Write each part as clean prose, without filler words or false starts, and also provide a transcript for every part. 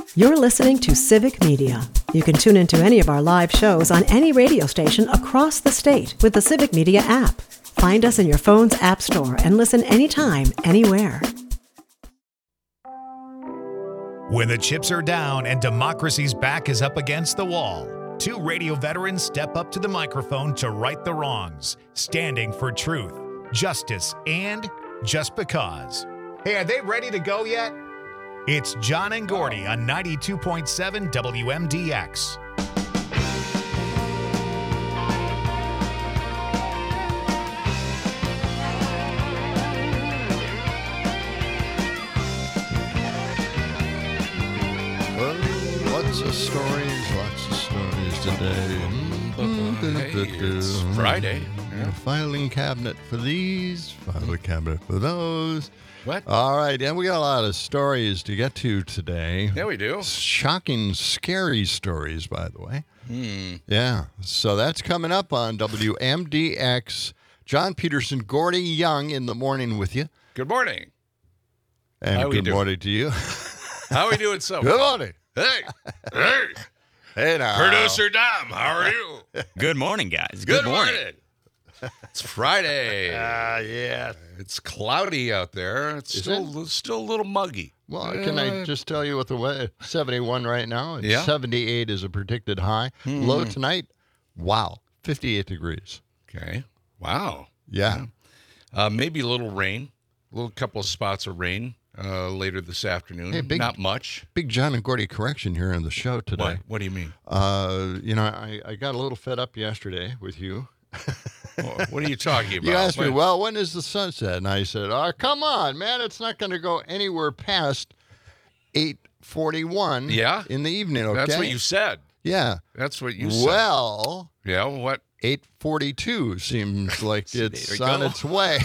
You're listening to Civic Media. You can tune into any of our live shows on any radio station across the state with the Civic Media app. Find us in your phone's app store and listen anytime, anywhere. When the chips are down and democracy's back is up against the wall, two radio veterans step up to the microphone to right the wrongs, standing for truth, justice, and just because. Hey, are they ready to go yet? It's John and Gordy on 92.7 WMDX. Lots of stories today. Hey, it's Friday. Yeah. Filing cabinet for these, filing cabinet for those. What? All right, and we got a lot of stories to get to today. Yeah, we do. Shocking, scary stories, by the way. Yeah, so that's coming up on WMDX. John Peterson, Gordy Young in the morning with you. Good morning. And How we good doing? morning to you. How are we doing so Good far? morning. Hey. Hey. Hey now. Producer Dom, how are you? Good morning, guys. Good morning. It's Friday. Yeah. It's cloudy out there. It's still a little muggy. Well, can I just tell you what the weather? 71 right now. Yeah. 78 is a predicted high. Low tonight, wow, 58 degrees. Okay. Wow. Yeah. Maybe a little rain. A little couple of spots of rain later this afternoon. Hey, Not much. Big John and Gordy correction here on the show today. What do you mean? I got a little fed up yesterday with you. What are you talking about? You asked me, well, when is the sunset? And I said, oh, come on, man. It's not going to go anywhere past 8:41 in the evening, okay? That's what you said. Yeah. That's what you said. Well. Yeah, what? 8:42 seems like it's on its way.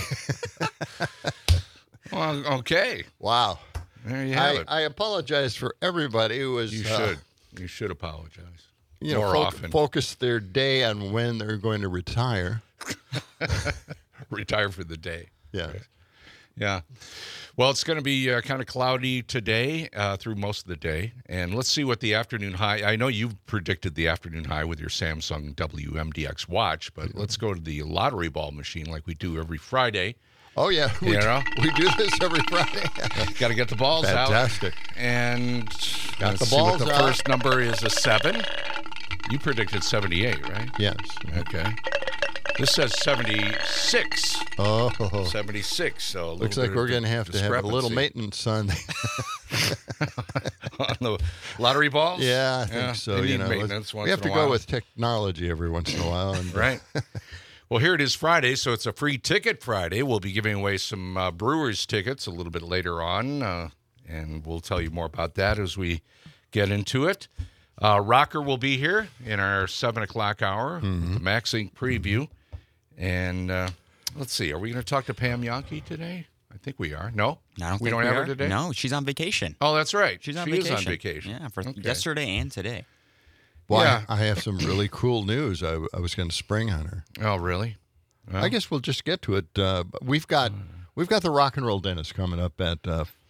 Well, okay. Wow. There you have it. I apologize for everybody who was... You should. You should apologize. More often. Focus their day on when they're going to retire. Retire for the day. Yeah. Right. Yeah. Well, it's going to be kind of cloudy today through most of the day. And let's see what the afternoon high... I know you've predicted the afternoon high with your Samsung WMDX watch, but let's go to the lottery ball machine like we do every Friday. Oh, yeah. We do this every Friday. Got to get the balls Fantastic. out. And Got the see balls what the out. first number is a 7. You predicted 78, right? Yes. Okay. This says 76. Oh. 76. So Looks like we're going to have a little maintenance on the lottery balls? Yeah, I think so. They need maintenance once we have in to a go while. with technology every once in a while. And, Right. Well, here it is Friday, so it's a free ticket Friday. We'll be giving away some Brewers tickets a little bit later on, and we'll tell you more about that as we get into it. Rocker will be here in our 7 o'clock hour, the Max Inc. preview. And let's see, are we going to talk to Pam Yankee today? I think we are. No? I don't we think don't we have are. her today? No, she's on vacation. Oh, that's right. She's on she vacation. is on vacation. Yeah, for Okay. yesterday and today. Well, Yeah. I have some really cool news I was going to spring on her. Oh, really? Well, I guess we'll just get to it. We've got the Rock and Roll Dentist coming up at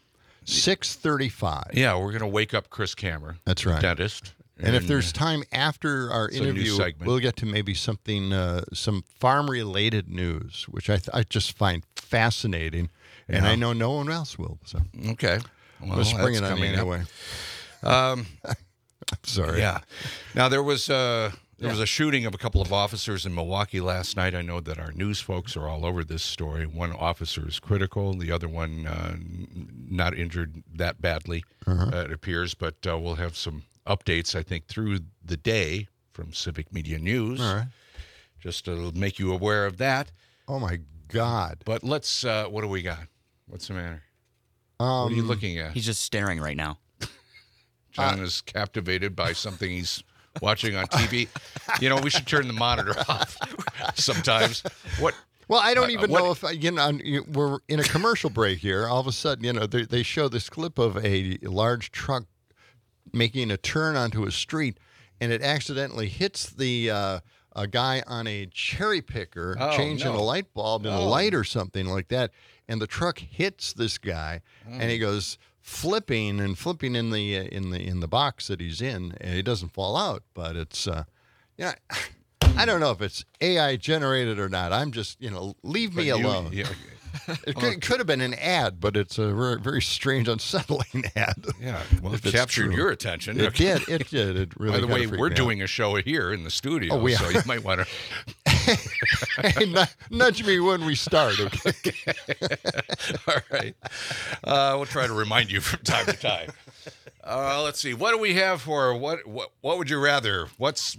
6:35. yeah, we're going to wake up Chris Kammer. That's right. Dentist. And if there's time after our it's a new interview, segment. we'll get to maybe something, some farm-related news, which I just find fascinating, and I know no one else will. So Okay. Well, let's spring it that's on me coming up. anyway. I'm sorry. Yeah. Now, there was a shooting of a couple of officers in Milwaukee last night. I know that our news folks are all over this story. One officer is critical. The other one not injured that badly, it appears. But we'll have some updates, I think, through the day from Civic Media News. All right. Just to make you aware of that. Oh, my God. But let's, what do we got? What's the matter? What are you looking at? He's just staring right now. John is captivated by something he's watching on TV. We should turn the monitor off sometimes. What? Well, I don't even know if, we're in a commercial break here. All of a sudden, they show this clip of a large truck making a turn onto a street, and it accidentally hits the a guy on a cherry picker changing a light bulb in a light or something like that, and the truck hits this guy, and he goes flipping in the box that he's in, and it doesn't fall out. But it's I don't know if it's AI generated or not. I'm just leave me alone. It could have been an ad, but it's a very, very strange, unsettling ad. Yeah, well, it If it's captured true. your attention. It did. It did. It really. By the way, kinda freaked we're me out. doing a show here in the studio, Oh, we so are. you might want to. Hey, nudge me when we start, okay? All right. We'll try to remind you from time to time. Let's see. What do we have for what would you rather? Which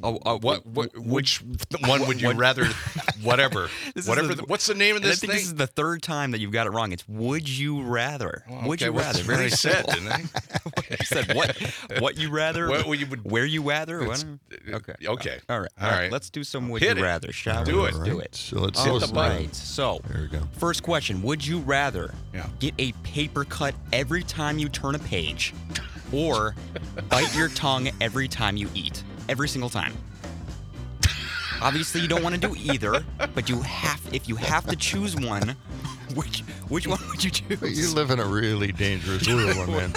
one would you rather? Whatever. What's the name of And I this think thing? this is the third time that you've got it wrong. It's would you rather? Oh, Would okay, you well, rather? that's what I said, simple. didn't I? You said what you rather? What you would- Where you rather? What? Okay. Okay. All right. All right. Let's do some would Hit you it. rather, shall Do we? it. Let's do Right. it. So let's Hit go the slow. button. Right. So, There we go. first question: would you rather Yeah. get a paper cut every time you turn a page, or bite your tongue every time you eat, every single time? Obviously, you don't want to do either, but if you have to choose one, which one would you choose? You live in a really dangerous world, my man.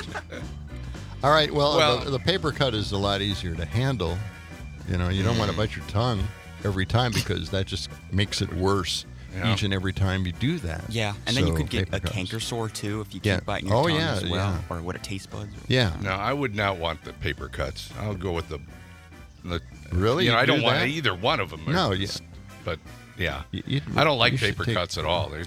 All right. Well, the paper cut is a lot easier to handle. You don't want to bite your tongue every time because that just makes it worse Yeah. each and every time you do that. Yeah, and then you So, could get paper a cuts. canker sore too if you Yeah. keep biting your Oh, tongue yeah, as well, yeah. or what, a taste buds. Yeah. No, I would not want the paper cuts. I'll go with the Really? I You'd don't do want that? either one of them. No, but yeah, You- I don't like you should paper take- cuts at all.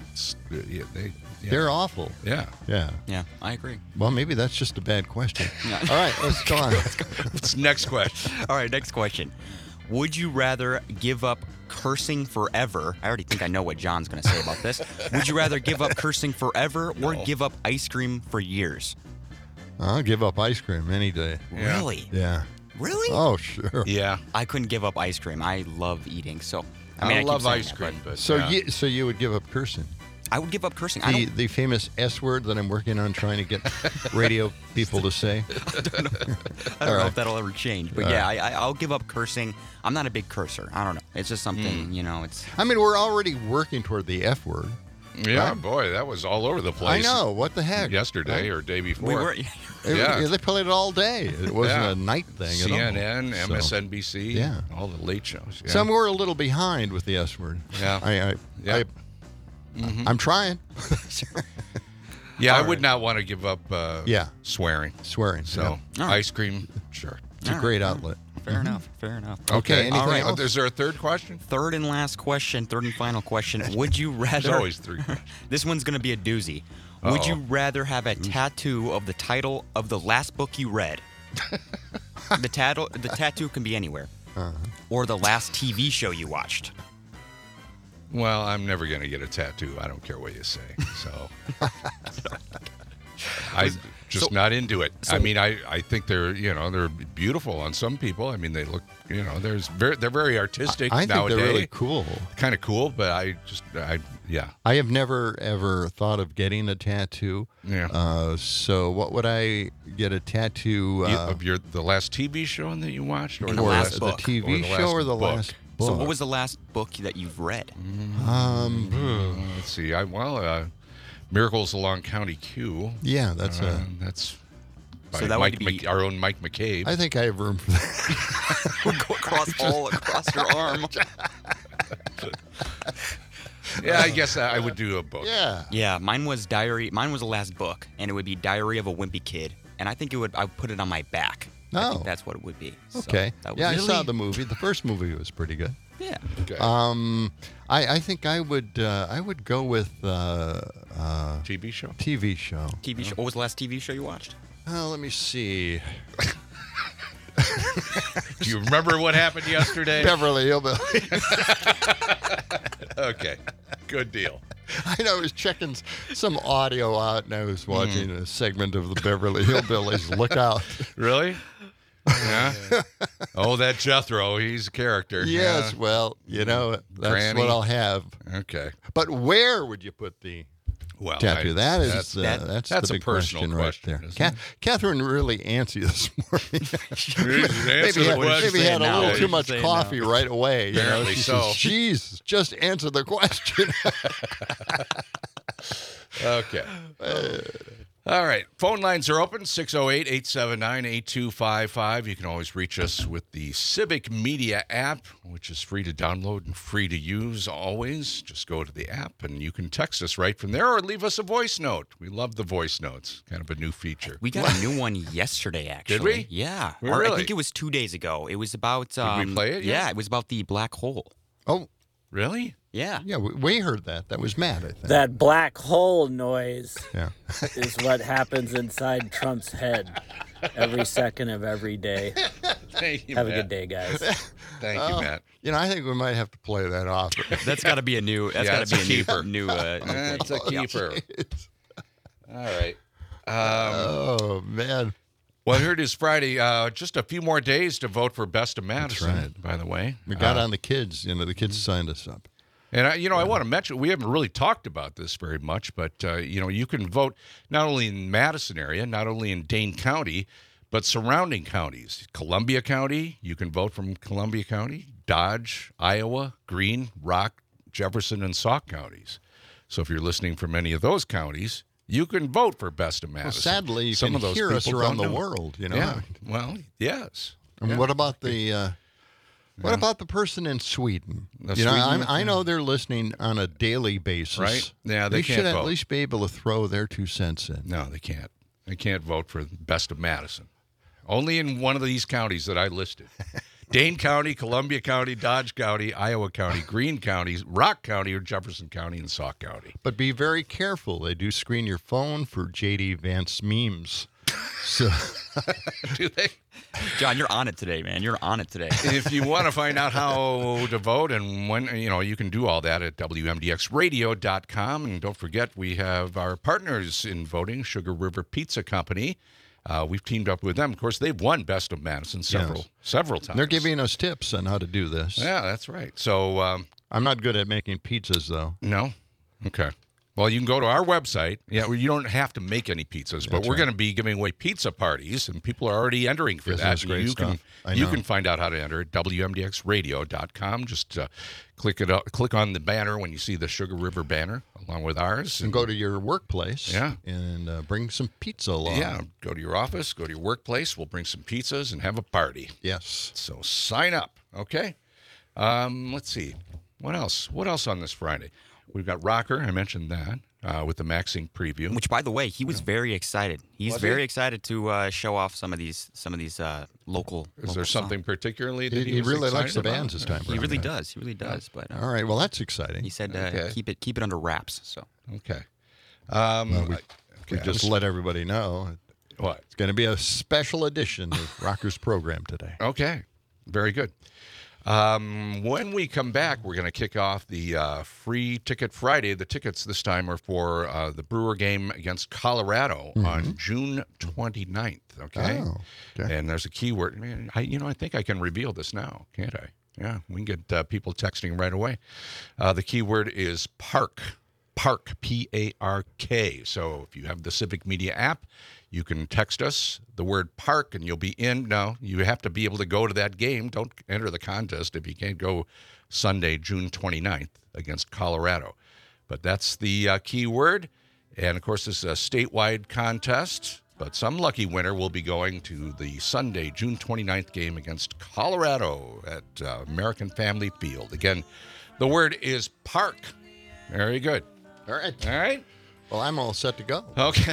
They're awful. yeah. Yeah. Yeah, I agree. Well, maybe that's just a bad question. Yeah. All right, let's go on. What's the next question? All right, next question. Would you rather give up cursing forever? I already think I know what John's going to say about this. Would you rather give up cursing forever or No. give up ice cream for years? I'll give up ice cream any day. Yeah. Really? Yeah. Really? Oh, sure. Yeah, I couldn't give up ice cream. I love eating, so I keep love saying ice that, cream, but So yeah. you would give up cursing. but I would give up cursing. I The famous S word that I'm working on trying to get radio people to say. don't know right. if that'll ever change, but yeah, I'll give up cursing. I'm not a big cursor. I don't know. It's just something, it's... I mean, we're already working toward the F word. Yeah, Right? boy, that was all over the place. I know. What the heck? Yesterday or day before. We were... Yeah. They played it all day. It wasn't Yeah. a night thing at all. CNN, So- MSNBC, Yeah. all the late shows. Yeah. Some were a little behind with the S word. Yeah. I, I'm trying. Yeah, I All would right. not want to give up Yeah. swearing. Swearing. So, Yeah. All right. ice cream, sure. It's a great outlet. Fair enough. Fair enough. Okay, anything all right. else? Is there a third question? Third and last question, third and final question. Would you rather... There's always three questions. This one's going to be a doozy. Would you rather have a tattoo of the title of the last book you read? The tattoo can be anywhere. Or the last TV show you watched. Well, I'm never going to get a tattoo. I don't care what you say. So, I'm just not into it. I mean, I think they're beautiful on some people. I mean, they look, they're very artistic I think nowadays. they're really cool. Kind of cool, but yeah. I have never ever thought of getting a tattoo. Yeah. So what would I get a tattoo Of the last TV show that you watched, or And the or last the book. TV show or the book? last book? So what was the last book that you've read? Let's see. Miracles Along County Q. Yeah, that's That's by So that would Mike be- our own Mike McCabe. I think I have room for that. Go across your arm. Yeah, I guess I would do a book. Yeah. Yeah, mine was Diary. Mine was the last book, and it would be Diary of a Wimpy Kid. And I think I would put it on my back. I Oh. think that's what it would be. So Okay. that was Yeah, I really- saw the movie. The first movie was pretty good. Yeah. Okay. I think I would go with TV show. TV show. TV show. What was the last TV show you watched? Let me see. Do you remember what happened yesterday? Beverly Hillbillies. Okay. Good deal. I know I was checking some audio out, and I was watching a segment of the Beverly Hillbillies. Look out! Really? Yeah. Oh, that Jethro. He's a character. Yes, Yeah. well, that's Granny. what I'll have. Okay. But where would you put the Well, tattoo? that's That's that's the a big personal right question, there. isn't it? Catherine really antsy this morning. Answer the question. maybe had a now. little What too you much say coffee right away. Apparently She so. says, "Jeez, just answer the question." Okay. All right. Phone lines are open, 608-879-8255. You can always reach us with the Civic Media app, which is free to download and free to use always. Just go to the app, and you can text us right from there or leave us a voice note. We love the voice notes. Kind of a new feature. We got a new one yesterday, actually. Did we? Yeah. Really? Or I think it was 2 days ago. It was about... Did we play it yet? Yeah, it was about the black hole. Oh, Really? Yeah. yeah, we heard that. That was Matt, I think. That black hole noise Yeah. is what happens inside Trump's head every second of every day. Thank you, Have a Matt. good day, guys. Thank you, Matt. I think we might have to play that off. That's got to be a new... That's Yeah, got it's to a be keeper. a new That's a keeper. All right. Oh, man. Well, here it is Friday. Just a few more days to vote for Best of Madison, right. by the way. We got on the kids. The kids signed us up. And, I want to mention, we haven't really talked about this very much, but, you can vote not only in Madison area, not only in Dane County, but surrounding counties. Columbia County, you can vote from Columbia County, Dodge, Iowa, Greene, Rock, Jefferson, and Sauk counties. So if you're listening from any of those counties, you can vote for Best of Madison. Well, sadly, you Some can of those hear us people around don't the know. world, Yeah, well, yes. And what about the... What about the person in Sweden? Sweden? I know they're listening on a daily basis. Right. Yeah, they should can't at vote. least be able to throw their 2 cents in. No, they can't. They can't vote for Best of Madison. Only in one of these counties that I listed. Dane County, Columbia County, Dodge County, Iowa County, Greene County, Rock County, or Jefferson County, and Sauk County. But be very careful. They do screen your phone for J.D. Vance memes. So Do they? John, you're on it today, man. You're on it today. If you want to find out how to vote and when, you can do all that at WMDXradio.com. And don't forget, we have our partners in voting, Sugar River Pizza Company. We've teamed up with them. Of course, they've won Best of Madison several times. they're giving us tips on how to do this. Yeah, that's right. So, I'm not good at making pizzas, though. no? Okay. Well, you can go to our website. Yeah, well, you don't have to make any pizzas, but That's we're right. going to be giving away pizza parties, and people are already entering for This that. is great you stuff. I you know. can find out how to enter at WMDXradio.com. Just click on the banner when you see the Sugar River banner along with ours. And go to your workplace Yeah. and bring some pizza along. Yeah, go to your office, go to your workplace. We'll bring some pizzas and have a party. Yes. So sign up, okay? Let's see. What else? What else on this Friday? We've got Rocker. I mentioned that with the Maxing preview. Which, by the way, he was very excited. He's Was very he? excited to show off some of these local. Is there something particularly that He he was really likes excited the about? bands this time He around. really does. He really does. But All right. Well, that's exciting. he said Okay. keep it under wraps. So Okay. We just let everybody know what? it's going to be a special edition of Rocker's program today. Okay. Very good. When we come back, we're going to kick off the Free Ticket Friday. The tickets this time are for the Brewer game against Colorado on June 29th. Okay? Oh, okay. And there's a keyword. Man, I think I can reveal this now, can't I? Yeah, we can get people texting right away. The keyword is park. Park, P-A-R-K. So if you have the Civic Media app, you can text us the word park and you'll be in. No, you have to be able to go to that game. Don't enter the contest if you can't go Sunday, June 29th against Colorado. But that's the key word. And, of course, this is a statewide contest. But some lucky winner will be going to the Sunday, June 29th game against Colorado at American Family Field. Again, the word is park. Very good. All right. All right. Well, I'm all set to go. Okay.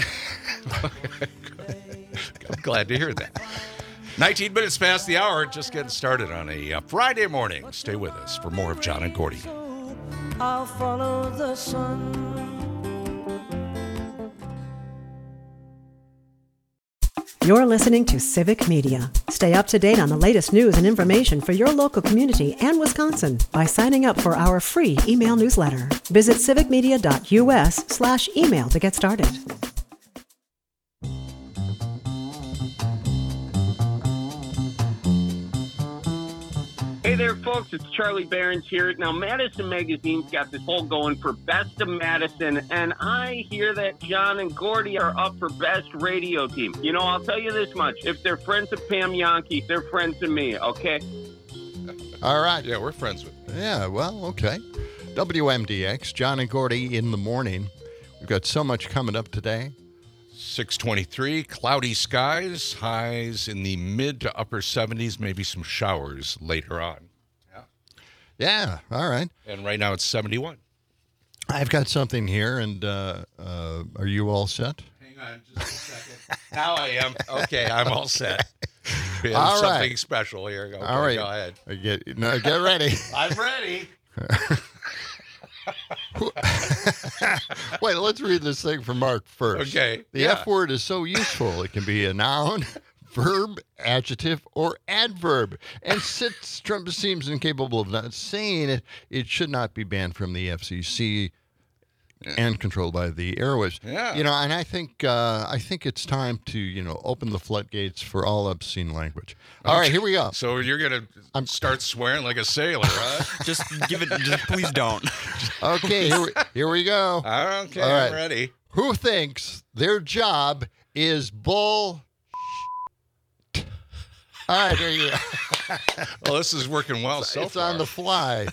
I'm glad to hear that. 19 minutes past the hour, just getting started on a Friday morning. Stay with us for more of John and Gordy. I'll follow the sun. You're listening to Civic Media. Stay up to date on the latest news and information for your local community and Wisconsin by signing up for our free email newsletter. Visit civicmedia.us/email to get started. Hey there, folks. It's Charlie Behrens here. Now, Madison Magazine's got this poll going for Best of Madison, and I hear that John and Gordy are up for Best Radio Team. You know, I'll tell you this much. If they're friends of Pam Yankee, they're friends of me, okay? All right. Yeah, we're friends with you. Yeah, well, okay. WMDX, John and Gordy in the morning. We've got so much coming up today. 6:23, cloudy skies, highs in the mid to upper 70s, maybe some showers later on. Yeah, all right. And right now it's 71. I've got something here, and are you all set? Hang on just a second. Now I am. Okay, I'm all set. We have All something right. special here. Okay, All right. Go ahead. Get ready. I'm ready. Wait, let's read this thing from Mark first. Okay, The yeah. F word is so useful. It can be a noun, verb, adjective, or adverb. And since Trump seems incapable of not saying it, it should not be banned from the FCC and controlled by the airwaves. Yeah. And I think it's time to open the floodgates for all obscene language. All right, here we go. So you're going to start swearing like a sailor, huh? Just please don't. Okay, here we go. Okay, All right. I'm ready. Who thinks their job is bull? All right, there you go. Well, this is working well so It's far. on the fly.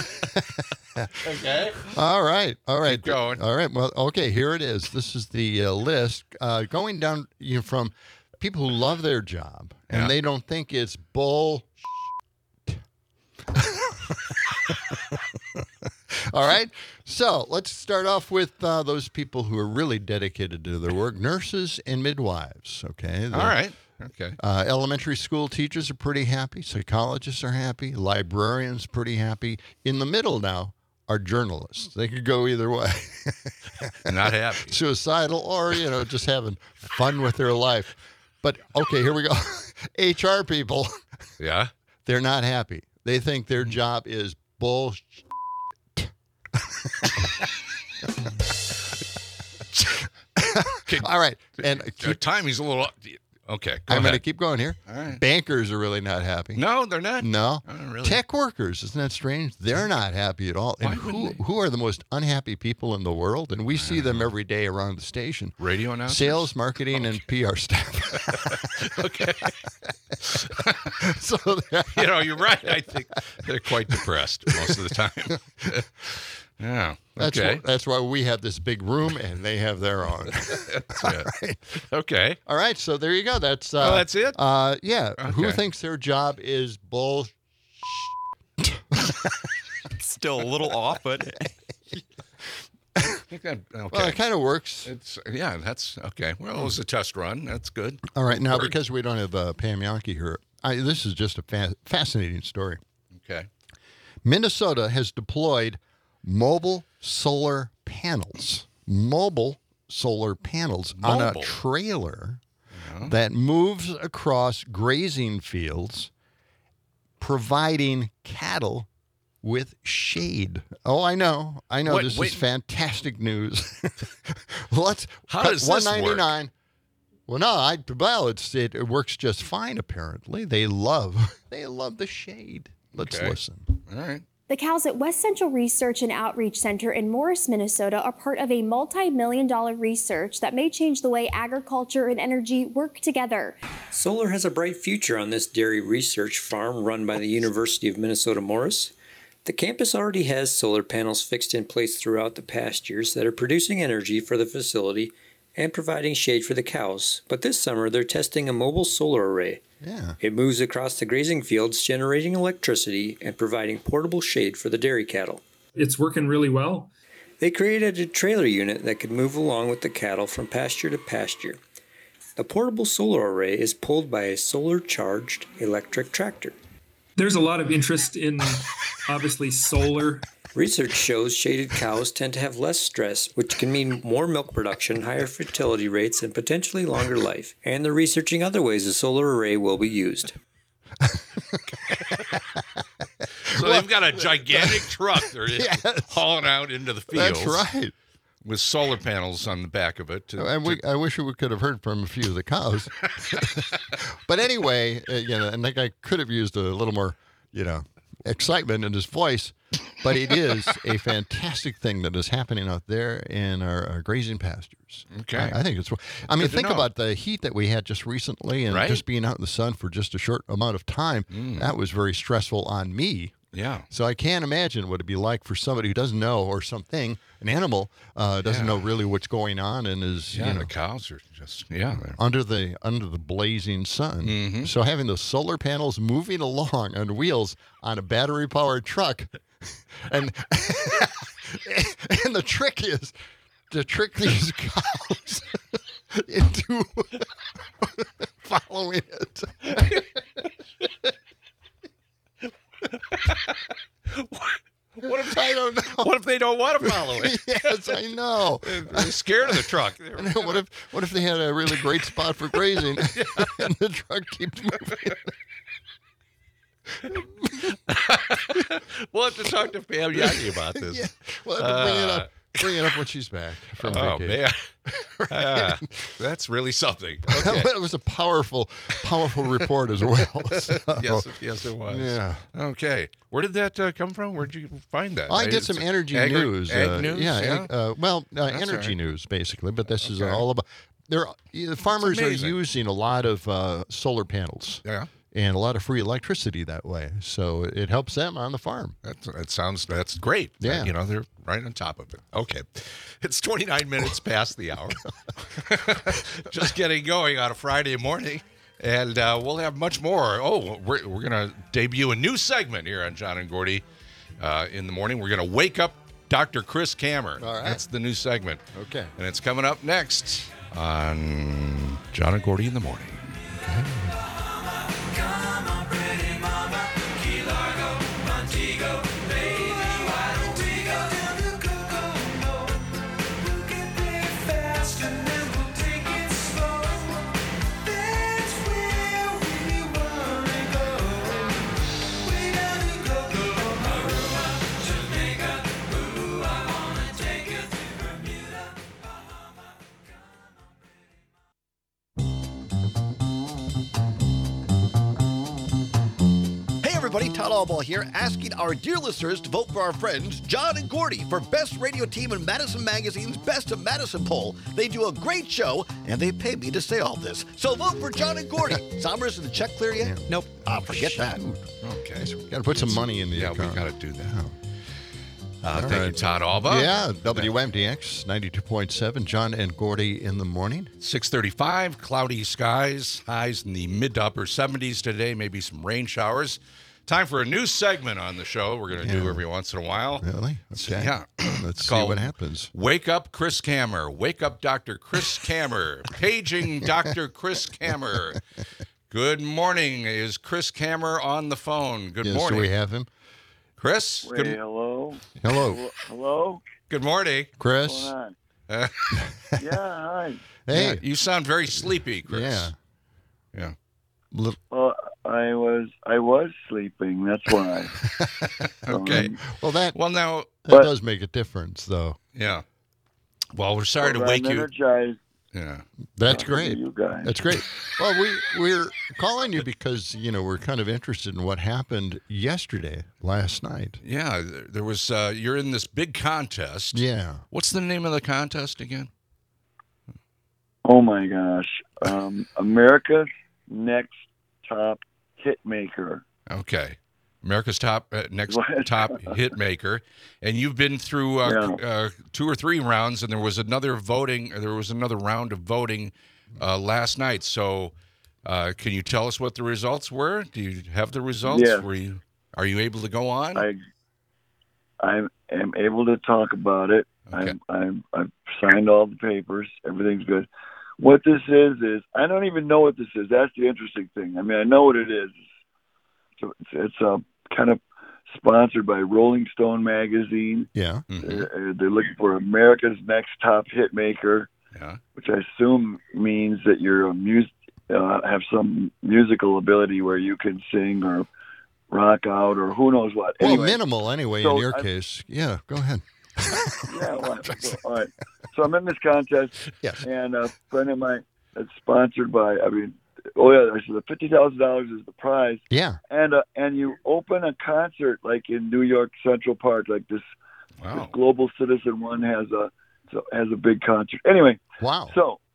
Okay. All right. Keep going. All right. Well, okay, here it is. This is the list going down from people who love their job and Yeah. they don't think it's bull. All right. So let's start off with those people who are really dedicated to their work, nurses and midwives. Okay. All right. Okay. Elementary school teachers are pretty happy. Psychologists are happy. Librarians pretty happy. In the middle now are journalists. They could go either way. Not happy. Suicidal or, just having fun with their life. But, okay, here we go. HR people, Yeah. they're not happy. They think their job is bullshit. All right. And Timing's a little. Okay. Go I'm going to ahead. keep going here. All right. Bankers are really not happy. No, they're not. No. Oh, really? Tech workers, isn't that strange? They're not happy at all. And Why wouldn't they? who are the most unhappy people in the world? And we see them every day around the station. Radio announcers? Sales, marketing, and PR staff. Okay. So they're- You're right. I think they're quite depressed most of the time. Yeah. Okay. that's why we have this big room and they have their own. That's it. Okay. All right, so there you go. That's that's it? Yeah. Who Okay. thinks their job is bull? Still a little off, but I think that, okay. Well, it kind of works. That's okay. Well, it was a test run. That's good. All right, now because we don't have Pam Yankee here, this is just a fascinating story. Okay. Minnesota has deployed mobile solar panels. Mobile solar panels on a Mobile. trailer that moves across grazing fields, providing cattle with shade. Oh, I know. Wait, This wait. is fantastic news. Let's How cut does this work? $199. Well, no, it works just fine. Apparently, they love the shade. Let's Okay. listen. All right. The cows at West Central Research and Outreach Center in Morris, Minnesota are part of a multi-million-dollar research that may change the way agriculture and energy work together. Solar has a bright future on this dairy research farm run by the University of Minnesota Morris. The campus already has solar panels fixed in place throughout the pastures that are producing energy for the facility and providing shade for the cows. But this summer, they're testing a mobile solar array. Yeah. It moves across the grazing fields, generating electricity and providing portable shade for the dairy cattle. It's working really well. They created a trailer unit that could move along with the cattle from pasture to pasture. The portable solar array is pulled by a solar-charged electric tractor. There's a lot of interest in, obviously, solar. Research shows shaded cows tend to have less stress, which can mean more milk production, higher fertility rates, and potentially longer life. And they're researching other ways the solar array will be used. So they've got a gigantic truck they're Yes. hauling out into the fields. That's right. With solar panels on the back of it. I wish we could have heard from a few of the cows. But anyway, and that guy could have used a little more, excitement in his voice. But it is a fantastic thing that is happening out there in our grazing pastures. Okay. I think it's. I mean, Good to think know. about the heat that we had just recently, and Right. just being out in the sun for just a short amount of time. That was very stressful on me. Yeah. So I can't imagine what it'd be like for somebody who doesn't know, or something, an animal, doesn't know really what's going on and is, the cows are just, they're under the blazing sun. Mm-hmm. So having those solar panels moving along on wheels on a battery-powered truck, and and the trick is to trick these cows into following it. What if I don't know? What if they don't want to follow it? Yes, I know. They're scared of the truck. What if they had a really great spot for grazing, and the truck keeps moving? We'll have to talk to Pam Yaki about this. Yeah. We'll have to bring it up when she's back from vacation. Man. That's really something. Okay. It was a powerful report as well. So. Yes, it was. Yeah. Okay. Where did that come from? Where'd you find that? I get some energy news. Ag news? Energy news, basically. But this is all about... The farmers are using a lot of solar panels. Yeah. And a lot of free electricity that way. So it helps them on the farm. That's great. Yeah. They're right on top of it. Okay. It's 29 minutes past the hour. Just getting going on a Friday morning. And we'll have much more. Oh, we're going to debut a new segment here on John and Gordy in the morning. We're going to wake up Dr. Chris Kammer. All right. That's the new segment. Okay. And it's coming up next on John and Gordy in the morning. Okay. Everybody, Todd Allball here, asking our dear listeners to vote for our friends John and Gordy for Best Radio Team in Madison Magazine's Best of Madison poll. They do a great show, and they pay me to say all this. So vote for John and Gordy. Summers, is the check clear yet? Yeah. Nope. Forget that. Okay. So we got to put some money in the account. Yeah, we got to do that. Thank right. you, Todd Alba. Yeah, WMDX 92.7, John and Gordy in the morning. 6:35, cloudy skies, highs in the mid to upper 70s today, maybe some rain showers. Time for a new segment on the show we're going to do every once in a while. Really? Okay. Yeah. Let's see what happens. Wake Up Chris Kammer. Wake Up Dr. Chris Kammer. Paging Dr. Chris Kammer. Good morning. Is Chris Kammer on the phone? Good morning. Do we have him? Chris? Hello. Hello. Good morning. Chris? What's going on? Yeah, hi. Hey. Yeah, you sound very sleepy, Chris. Yeah. Well, I was sleeping. That's why. Okay. That now does make a difference, though. Yeah. Well, we're sorry to wake I'm you. energized. Yeah. That's great. You guys. That's great. Well, we're calling you because we're kind of interested in what happened last night. Yeah, there was. You're in this big contest. Yeah. What's the name of the contest again? Oh my gosh, America's Next Top Hitmaker. Okay, America's next top hit maker, and you've been through 2 or 3 rounds, and there was another round of voting last night. So, can you tell us what the results were? Do you have the results? Yeah. Are you able to go on? I am able to talk about it. Okay. I've signed all the papers. Everything's good. What this is I don't even know what this is. That's the interesting thing. I mean, I know what it is. It's kind of sponsored by Rolling Stone magazine. Yeah. Mm-hmm. They're looking for America's Next Top Hitmaker, which I assume means that you're have some musical ability where you can sing or rock out or who knows what. Well, anyway, minimal anyway in your case. Yeah, go ahead. Yeah, well, all right. So I'm in this contest, and a friend of mine, it's sponsored by, so the $50,000 is the prize. Yeah. And you open a concert like in New York Central Park, like this Global Citizen one has a big concert. Anyway. Wow.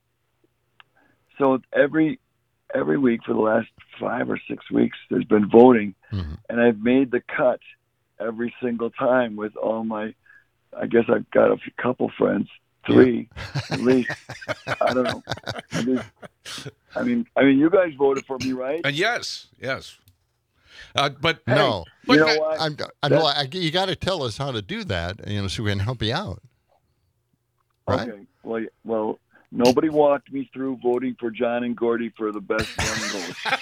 So every week for the last 5 or 6 weeks, there's been voting, and I've made the cut every single time with all my. I guess I've got a couple friends, 3 at least. I don't know. I mean, you guys voted for me, right? Yes. But no, you know what? you got to tell us how to do that, so we can help you out. Right? Okay. Well, nobody walked me through voting for John and Gordy for the best one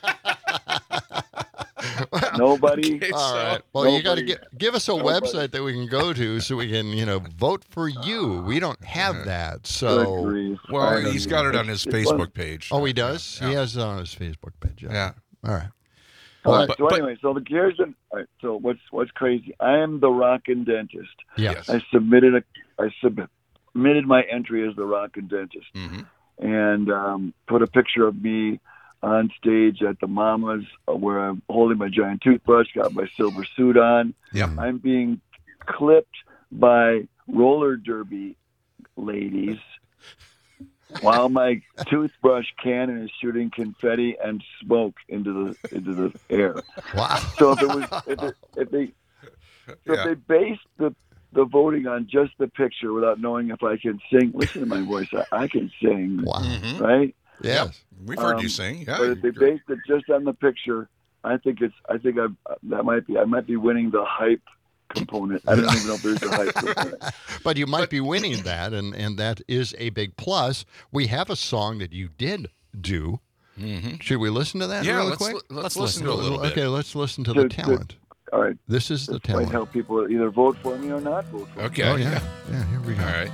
vote. Nobody. Okay, all right. Well, you got to give us a website that we can go to so we can, vote for you. We don't have that, so. Well, he's got it on his Facebook page. Oh, he does. Yeah. He has it on his Facebook page. Yeah. All right. All right. So anyway, so so what's crazy? I am the Rockin' Dentist. Yes. I submitted my entry as the Rockin' Dentist, and put a picture of me on stage at the Mamas where I'm holding my giant toothbrush, got my silver suit on. Yeah. I'm being clipped by roller derby ladies while my toothbrush cannon is shooting confetti and smoke into the air. Wow. So if they based the voting on just the picture without knowing if I can sing, listen to my voice. I can sing. Wow. Right? Yes. We've heard you sing. Yeah. But if they based it just on the picture, I might be winning the hype component. I don't even know if there's a hype component. But you might be winning that, and that is a big plus. We have a song that you did do. Should we listen to that really quick? Let's listen to a little bit. Okay, let's listen to the talent. All right. This is the talent. Might help people either vote for me or not vote for me. Okay. Oh, yeah. Yeah, here we go. All right.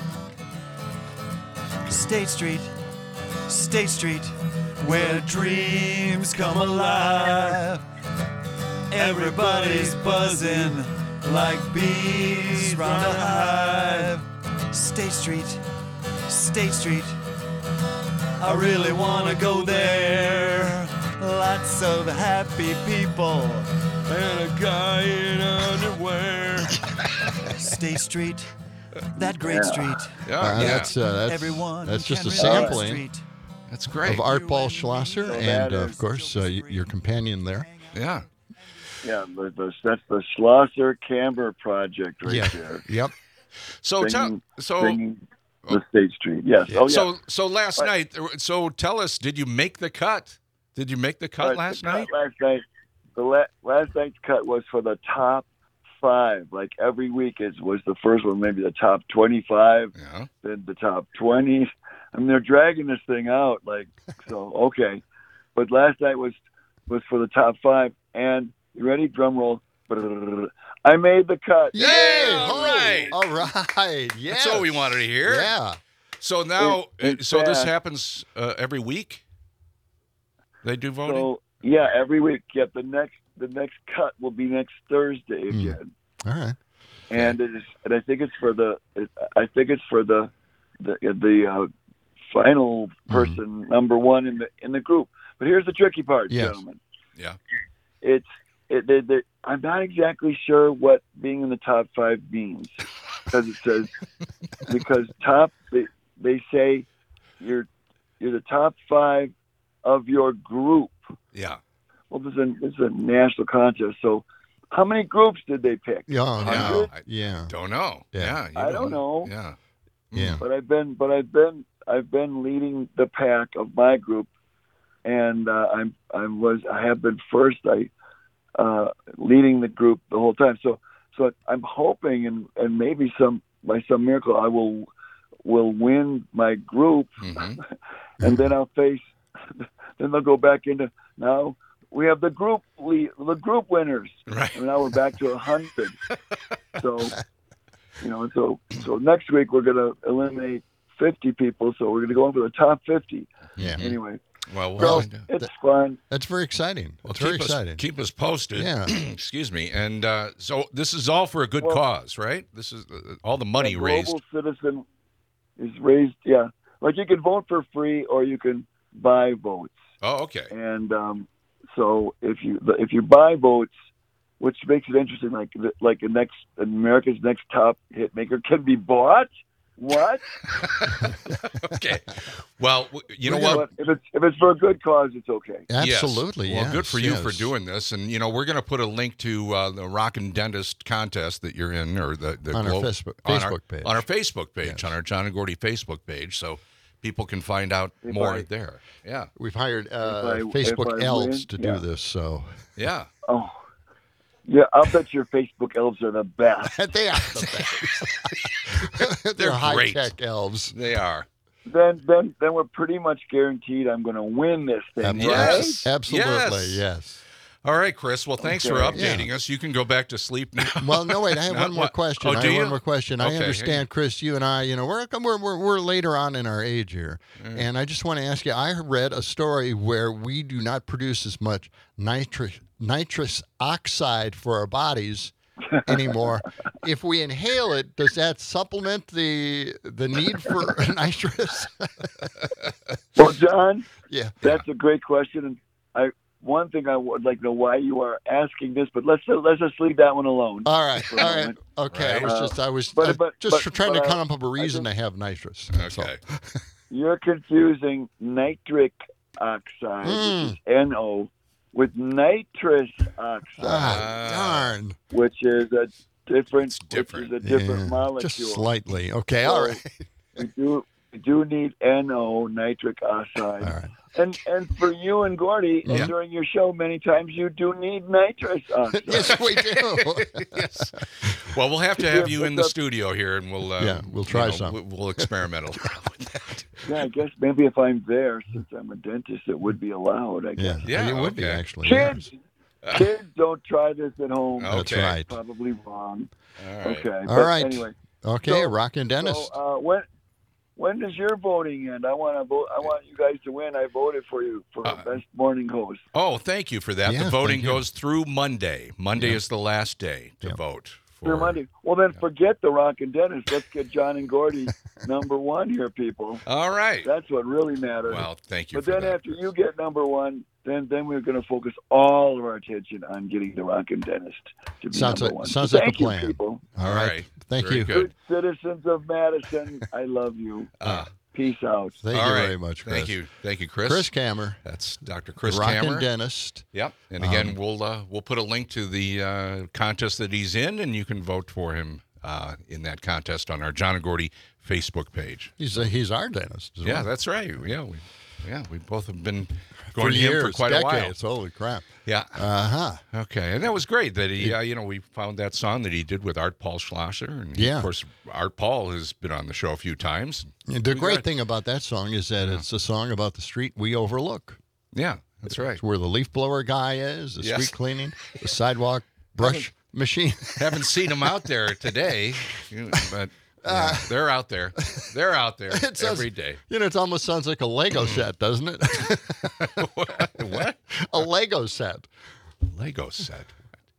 State Street, where dreams come alive. Everybody's buzzing like bees round a hive. State Street, I really want to go there. Lots of happy people and a guy in underwear. State Street, that great street. That's Everyone just a can sampling. relate. That's great. Of Art Paul Schlosser and, of course, your companion there. Yeah. Yeah, that's the Schlosser Camber project right there. Yep. Singing the State Street. Yes. Yeah. Oh, yeah. So last night. So tell us, did you make the cut? Did you make the cut last night? Last night, last night's cut was for the top 5. Like every week, it was the first one, maybe the top 25, then the top 20. I mean, they're dragging this thing out, okay. But last night was for the top 5, and you ready? Drum roll. I made the cut. Yay! All right. All right. Yes. That's all we wanted to hear. Yeah. So now, this happens every week. They do voting. So yeah, every week. Yep. The next cut will be next Thursday again. All right. And I think it's for the final person, number 1 in the group. But here's the tricky part, gentlemen. Yeah. I'm not exactly sure what being in the top 5 means, because they say you're the top 5 of your group. Yeah. Well, this is a national contest, so how many groups did they pick? Yeah. Don't know. Yeah. I don't know. Yeah. Yeah. But I've been leading the pack of my group, and I have been first. Leading the group the whole time. So I'm hoping, and maybe by some miracle, I will win my group, and then I'll face. Then they'll go back into now. We have the group winners. Right. And now we're back to 100. So next week we're going to eliminate 50 people. So we're going to go into the top 50. Yeah. Anyway. Well, it's fun. That's very exciting. Well, very exciting. Keep us posted. Yeah. Excuse me. And so this is all for a good cause, right? This is all the money raised. Global Citizen is raised. Yeah, like you can vote for free or you can buy votes. Oh, okay. And so if you buy votes, which makes it interesting, like America's Next Top Hit Maker can be bought. What? Okay. Well, you know what? If it's for a good cause, it's okay. Absolutely. Yes. Well, good yes, for you yes. for doing this. And, we're going to put a link to the Rockin' Dentist contest that you're in, or the on our Facebook page. On our Facebook page, Yes. on our John and Gordy Facebook page. So people can find out more there. Yeah. We've hired if Facebook I elves win, to do this, so. Yeah. Oh. Yeah, I'll bet your Facebook elves are the best. They are the best. They're high-tech elves. They are. Then we're pretty much guaranteed I'm going to win this thing, Yes. right? Absolutely, yes. All right, Chris. Well, thanks for updating us. You can go back to sleep now. Well, no, wait. I have one more question. Oh, do you? One more question. I Okay. understand, Chris, you and I, we're later on in our age here. And I just want to ask you, I read a story where we do not produce as much nitrous oxide for our bodies anymore. If we inhale it, does that supplement the need for nitrous? Well, John, yeah, that's a great question. And one thing I would like to know why you are asking this, but let's just leave that one alone. All right. Okay. Right. I was But trying to come up with a reason to have nitrous. Okay. You're confusing nitric oxide, which is NO, with nitrous oxide. Darn. Which is a different molecule. Just slightly. Okay. So all right. We do need NO, nitric oxide. All right. And for you and Gordy, and during your show, many times you do need nitrous oxide. Yes, we do. Yes. Well, we'll have to have you in the studio here, and we'll try some. We'll experiment a little with that. Yeah, I guess maybe if I'm there, since I'm a dentist, it would be allowed. I guess. Yeah, it would be actually. Kids don't try this at home. That's right. Probably wrong. All right. Okay. All right. Anyway. Okay, Rockin' Dentist. So, when does your voting end? I want to vote. I want you guys to win. I voted for you for best morning host. Oh, thank you for that. Yeah, the voting thank you. goes through Monday. Monday is the last day to vote. Through Monday. Well, then forget the Rockin' Dentist. Let's get John and Gordy number one here, people. All right. That's what really matters. Well, thank you. But then after you get number one, then we're going to focus all of our attention on getting the Rockin' Dentist to be number one. Sounds So like a thank you, plan. people. All right. Thank Very you. good. Good citizens of Madison, I love you. Peace out. Thank All you right. very much, Chris. Thank you, Chris. Chris Kammer. That's Dr. Chris Rockin' Kammer. Dentist. Yep. And again, we'll put a link to the contest that he's in, and you can vote for him in that contest on our John and Gordy Facebook page. He's our dentist. Yeah, that's right. Yeah, we both have been For going to years, him for quite decades. a while. Holy crap. Yeah. Okay, and that was great that he, we found that song that he did with Art Paul Schlosser, and of course, Art Paul has been on the show a few times. The great thing about that song is that it's a song about the street we overlook. Yeah, that's right. It's where the leaf blower guy is, the street cleaning, the sidewalk brush machine. Haven't seen him out there today, but they're out there. They're out there every day. It almost sounds like a Lego set, doesn't it? What? A Lego set. Lego set.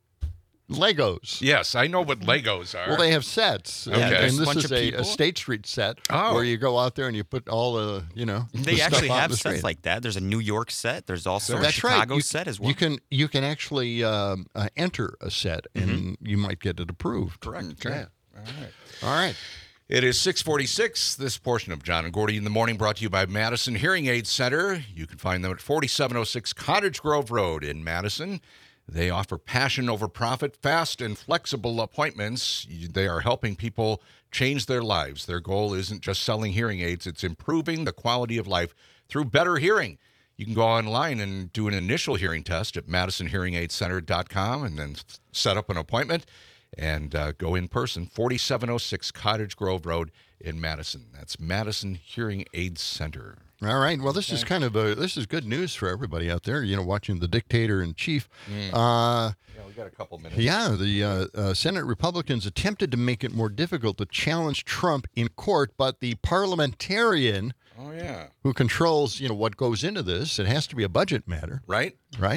Legos. Yes, I know what Legos are. Well, they have sets. Okay. And this bunch is of a people. State Street set Oh. where you go out there and you put all the, They the actually stuff out have in the sets street. like that. There's a New York set. There's also a That's Chicago right. set as well. You can actually enter a set and you might get it approved. Correct. Yeah. All right. It is 6:46. This portion of John and Gordy in the Morning brought to you by Madison Hearing Aid Center. You can find them at 4706 Cottage Grove Road in Madison. They offer passion over profit, fast and flexible appointments. They are helping people change their lives. Their goal isn't just selling hearing aids, it's improving the quality of life through better hearing. You can go online and do an initial hearing test at MadisonHearingAidCenter.com and then set up an appointment and go in person, 4706 Cottage Grove Road in Madison. That's Madison Hearing Aid Center. All right. Well, this is kind of this is good news for everybody out there. Watching the dictator in chief. Yeah, we got a couple minutes. Yeah, the Senate Republicans attempted to make it more difficult to challenge Trump in court, but the parliamentarian, who controls what goes into this, it has to be a budget matter, right?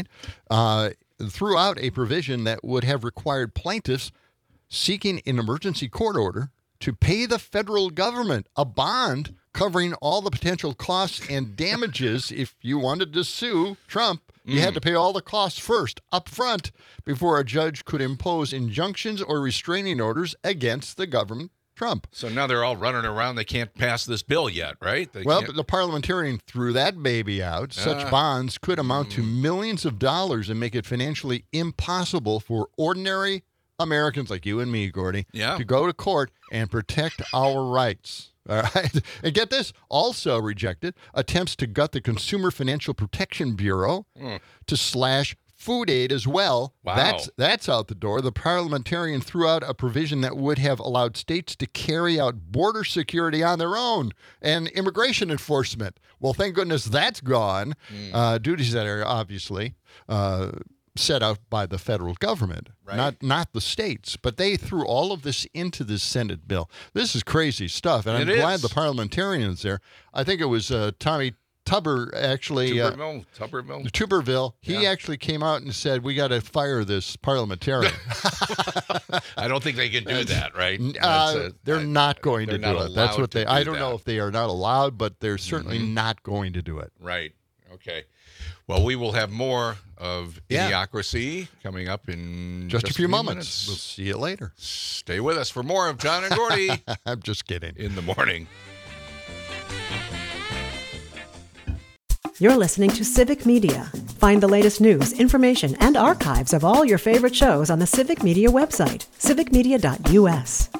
Threw out a provision that would have required plaintiffs seeking an emergency court order to pay the federal government a bond covering all the potential costs and damages. If you wanted to sue Trump, you had to pay all the costs first, up front, before a judge could impose injunctions or restraining orders against the government Trump. So now they're all running around. They can't pass this bill yet, right? The parliamentarian threw that baby out. Such bonds could amount to millions of dollars and make it financially impossible for ordinary Americans like you and me, Gordy, to go to court and protect our rights. All right. And get this, also rejected attempts to gut the Consumer Financial Protection Bureau to slash food aid as well. Wow. That's out the door. The parliamentarian threw out a provision that would have allowed states to carry out border security on their own and immigration enforcement. Well, thank goodness that's gone. Duties that are obviously set out by the federal government, not the states. But they threw all of this into this Senate bill. This is crazy stuff, and I'm glad the parliamentarian's there. I think it was Tommy Tuber, actually. Tuberville. He actually came out and said, we got to fire this parliamentarian. I don't think they can do that, right? They're not going to do it. That's what I don't that. know if they are not allowed, but they're certainly not going to do it. Right. Okay. Well, we will have more of Idiocracy coming up in just a few moments. We'll see you later. Stay with us for more of John and Gordy. I'm just kidding. In the morning. You're listening to Civic Media. Find the latest news, information, and archives of all your favorite shows on the Civic Media website, civicmedia.us.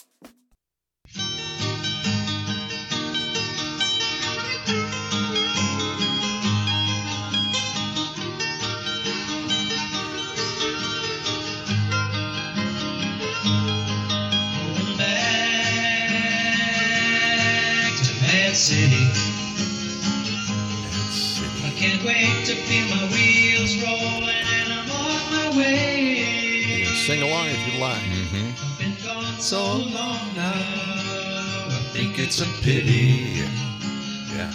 City. I can't wait to feel my wheels rolling and I'm on my way. You can sing along if you like. I've been gone so long now. I think it's a pity. Yeah.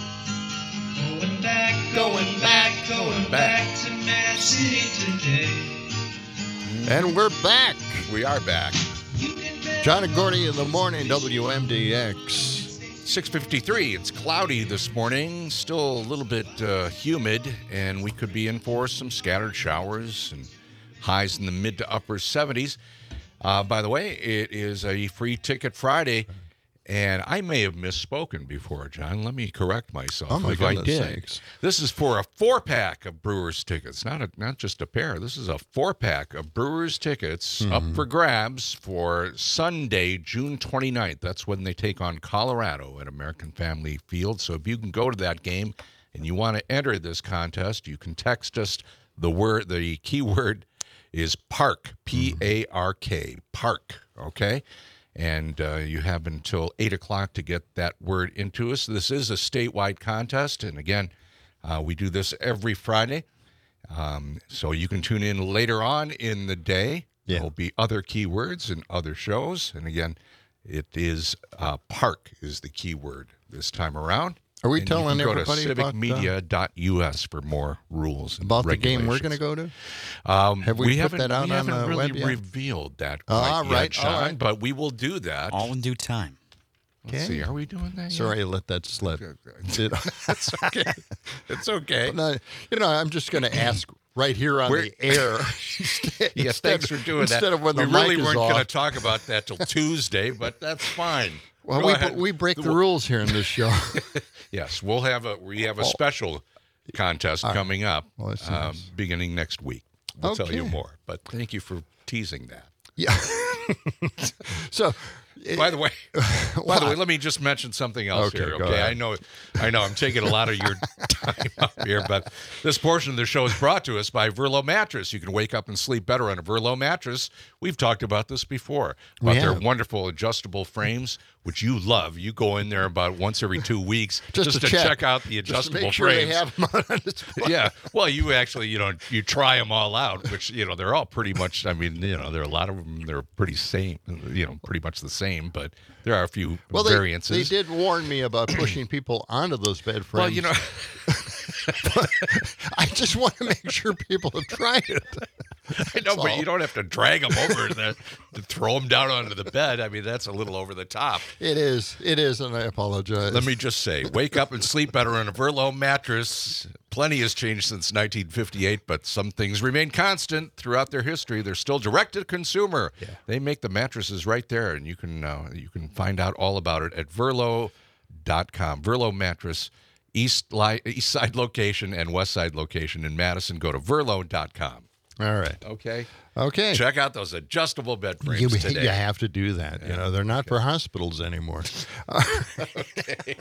Going back to Mad City today. And we're back. We are back. John and Gordy in the morning, WMDX. 6:53. It's cloudy this morning, still a little bit humid, and we could be in for some scattered showers and highs in the mid to upper 70s. By the way, it is a free ticket Friday, and I may have misspoken before, John. Let me correct myself. Oh, my if I goodness did. sakes. This is for a 4-pack of Brewers tickets, not just a pair. This is a 4-pack of Brewers tickets up for grabs for Sunday, June 29th. That's when they take on Colorado at American Family Field. So if you can go to that game and you want to enter this contest, you can text us the keyword is PARK, P-A-R-K, PARK, okay? And you have until 8 o'clock to get that word into us. This is a statewide contest, and again, we do this every Friday. So you can tune in later on in the day. Yeah. There will be other keywords and other shows. And again, it is PARK is the keyword this time around. Are we and telling you can everybody go to civicmedia.us for more rules and about the game we're going to go to? Have we put that out on the really web yet? revealed that quite yet, John, all right. but we will do that. All in due time. Let's see, are we doing that yet? Sorry, I let that slip. That's okay. It's okay. I'm just going to ask right here on the air. Yes, thanks for doing that. Instead of when the we mic really is weren't off. going to talk about that till Tuesday, but that's fine. Well, we break the rules here in this show. Yes, we have a special contest coming up beginning next week. We'll tell you more, but thank you for teasing that. Yeah. So, by the way, let me just mention something else here. Okay, I know, I'm taking a lot of your time up here, but this portion of the show is brought to us by Verlo Mattress. You can wake up and sleep better on a Verlo mattress. We've talked about this before, about their wonderful adjustable frames, which you love. You go in there about once every 2 weeks just to check out the adjustable just to make frames. Sure they have them on display. Yeah. Well, you actually, you try them all out, which, they're all pretty much, there are a lot of them, they're pretty pretty much the same, but there are a few variances. They did warn me about pushing people onto those bed frames. Well, I just want to make sure people have tried it. I know, but you don't have to drag them over to throw them down onto the bed. I mean, that's a little over the top. It is, and I apologize. Let me just say, wake up and sleep better on a Verlo mattress. Plenty has changed since 1958, but some things remain constant throughout their history. They're still direct to consumer. Yeah. They make the mattresses right there, and you can find out all about it at Verlo.com. Verlo Mattress, East Side location and West Side location in Madison. Go to Verlo.com. All right. Okay. Check out those adjustable bed frames today. You have to do that. You know, they're not for hospitals anymore. Okay.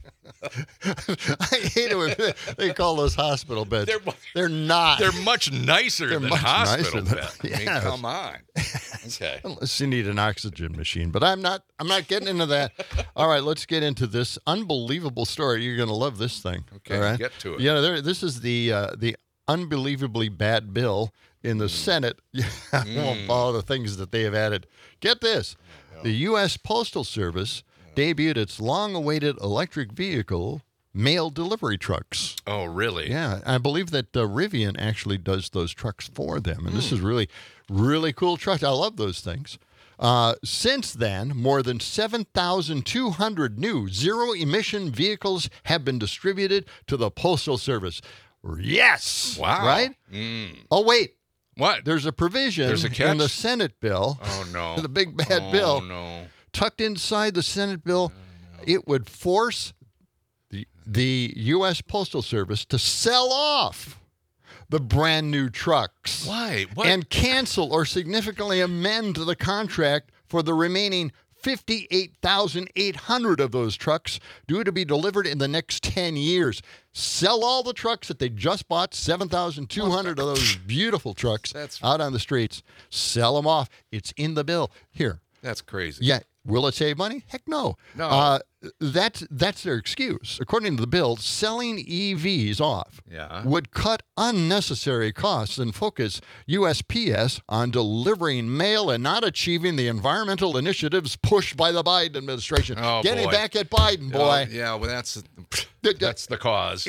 I hate it when they call those hospital beds. They're not. They're much nicer than hospital beds. Yes. I mean, come on. Okay. Unless you need an oxygen machine, but I'm not getting into that. All right, let's get into this unbelievable story. You're going to love this thing. Okay, all right? get to it. You know, this is the unbelievably bad bill in the Senate. I won't follow the things that they have added. Get this. The U.S. Postal Service debuted its long-awaited electric vehicle mail delivery trucks. Oh, really? Yeah, I believe that Rivian actually does those trucks for them, and this is really, really cool trucks. I love those things. Since then, more than 7,200 new zero-emission vehicles have been distributed to the Postal Service. Yes! Wow. Right? Oh, wait. What? There's a provision in the Senate bill. Oh, no. The big bad bill. Oh, no. Tucked inside the Senate bill, it would force the U.S. Postal Service to sell off the brand new trucks. Why? What? And cancel or significantly amend the contract for the remaining 58,800 of those trucks due to be delivered in the next 10 years. Sell all the trucks that they just bought, 7,200 of those beautiful trucks out on the streets. Sell them off. It's in the bill. Here. That's crazy. Yeah. Will it save money? Heck no. No. That's their excuse. According to the bill, selling EVs off would cut unnecessary costs and focus USPS on delivering mail and not achieving the environmental initiatives pushed by the Biden administration. Oh, Getting boy. back at Biden, boy. Yeah, well, that's the cause.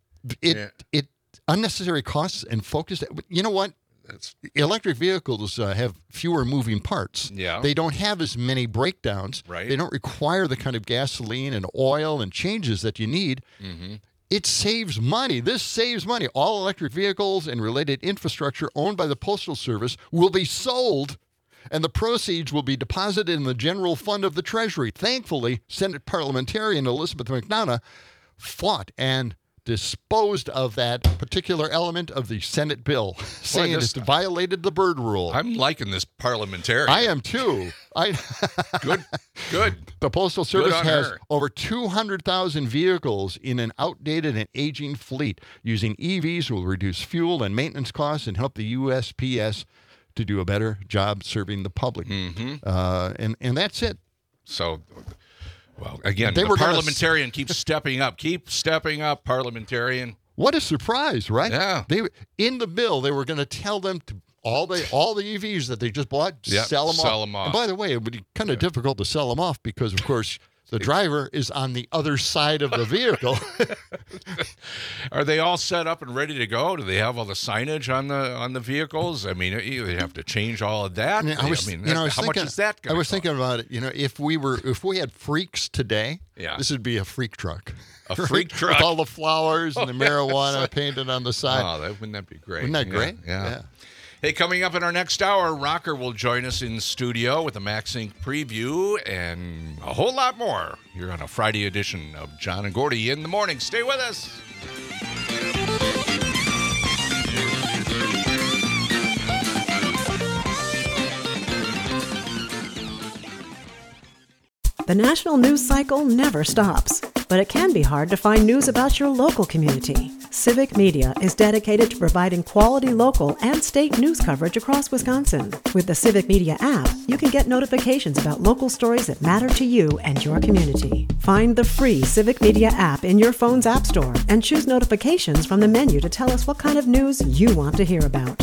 It unnecessary costs and focus. You know what? Electric vehicles have fewer moving parts. Yeah. They don't have as many breakdowns. Right. They don't require the kind of gasoline and oil and changes that you need. Mm-hmm. It saves money. This saves money. All electric vehicles and related infrastructure owned by the Postal Service will be sold, and the proceeds will be deposited in the general fund of the Treasury. Thankfully, Senate parliamentarian Elizabeth McDonough fought and disposed of that particular element of the Senate bill, saying it violated the Byrd Rule. I'm liking this parliamentarian. I am too. Good. The Postal Service Good on has her. over 200,000 vehicles in an outdated and aging fleet. Using EVs will reduce fuel and maintenance costs and help the USPS to do a better job serving the public. Mm-hmm. And that's it. So... Well, again, the parliamentarian keeps stepping up. Keep stepping up, parliamentarian. What a surprise, right? Yeah. In the bill, they were going to tell them to all the EVs that they just bought, sell them off. And by the way, it would be kind of difficult to sell them off because, of course, the driver is on the other side of the vehicle. Are they all set up and ready to go? Do they have all the signage on the vehicles? I mean, they have to change all of that. How much is that going to cost? Thinking about it. You know, if we had freaks today, this would be a freak truck. A freak truck with all the flowers and the marijuana painted on the side. Oh, wouldn't that be great? Wouldn't that great? Yeah. Hey, coming up in our next hour, Rocker will join us in studio with a MaxInc preview and a whole lot more here on a Friday edition of John and Gordy in the Morning. Stay with us. The national news cycle never stops, but it can be hard to find news about your local community. Civic Media is dedicated to providing quality local and state news coverage across Wisconsin. With the Civic Media app, you can get notifications about local stories that matter to you and your community. Find the free Civic Media app in your phone's app store and choose notifications from the menu to tell us what kind of news you want to hear about.